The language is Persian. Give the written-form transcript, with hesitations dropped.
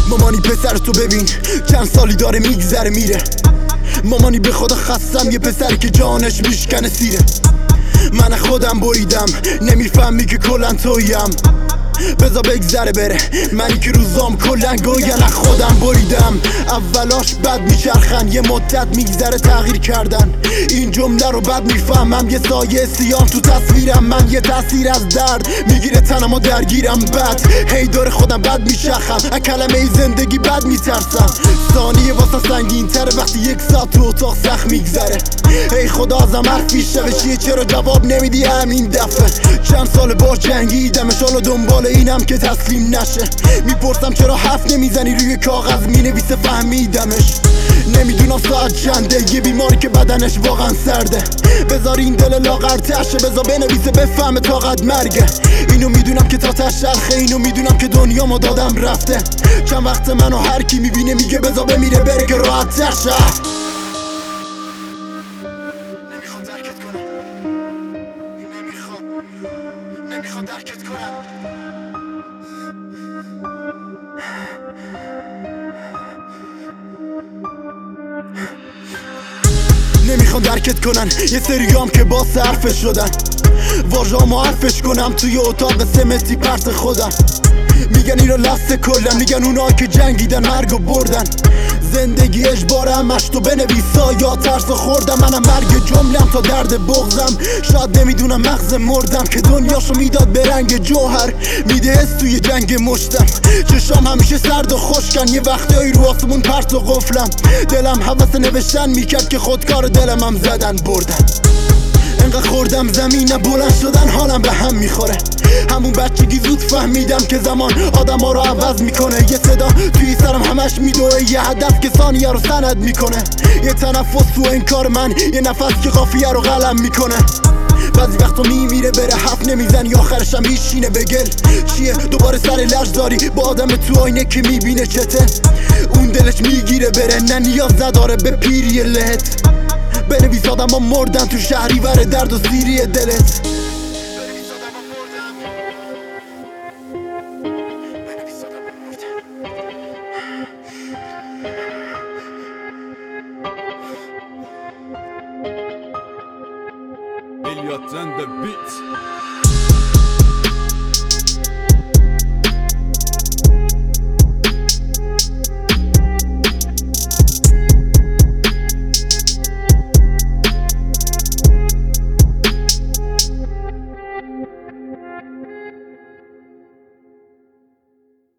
مامانی پسر تو ببین چند سالی داره میگذره میره. مامانی به خدا خستم یه پسری که جانش میشکنه سیره. من خودم بریدم نمیفهمی که کلن تویم. بذار بگذره بره منی که روزام کلن گوین. خودم بریدم اولاش بد میچرخن یه مدت میگذره تغییر کردن. این جمله رو بد میفهمم یه سایه سیام تو تصویرم. من یه تاثیر از درد میگیره تنم و درگیرم. بد هی داره خودم بد میشخم از کلمه زندگی بد میترسم. ثانیه واسه سنگین تره وقتی یک ساعت تو اتاق سخت میگذره. ای خدا ازم حرفی شبه چیه چرا جواب نمیدی همین دفعه. چند سال با جنگیدمش حالا دنبال اینم که تسلیم نشه. میپرسم چرا حرف نمیزنی روی کاغذ مینویسه فهمیدمش. نمیدونم ساعت چنده یه بیماری که بدنش واقعا سرده. بذار این دل لاغر تشه بذار بنویسه بفهمه طاقت مرگه. اینو میدونم که تا تشرخه اینو میدونم که دنیامو دادم رفته. چند وقت منو هر کی میبینه میگه بذار بمیره بره که راحت تشه. نمیخوام درکت کنم نمیخوام درکت کنم. نمیخوان درکت کنن یه سریام که با حرفش شدن. واژه‌امو حرفش کنم توی اتاق سمتی پرت خودم. میگن این رو لست کلم میگن اونا که جنگیدن مرگو بردن. زندگی اجباره همش تو بنویسا یا ترس خوردم. منم مرگ جملم تا درد بغزم. شاید نمیدونم مغز مردم که دنیاشو میداد به رنگ جوهر. میده حس توی جنگ مشتم. چشام همیشه سرد و خشکن یه وقتایی رو آسمون پرت و قفلم. دلم حوث نوشتن میکرد که خودکار دلم هم زدن بردن. انقدر خوردم زمینه بلند شدن حالم به هم میخوره. همون بچگی زود فهمیدم که زمان آدم ها رو عوض میکنه. یه صدا توی سرم همش میدوه یه هدف که ثانیه رو سند میکنه. یه تنفس تو انکار من یه نفس که قافیه رو قلم میکنه. بعضی وقتا میمیره بره حرف نمیزنی آخرشم میشینه به گل. چیه دوباره سر لرزداری با آدم تو آینه که میبینه چته. اون دلش میگیره بره نه نیاز نداره به پیری لهت. بنویس آدم ها مردن تو شهریور درد و سیری دلت.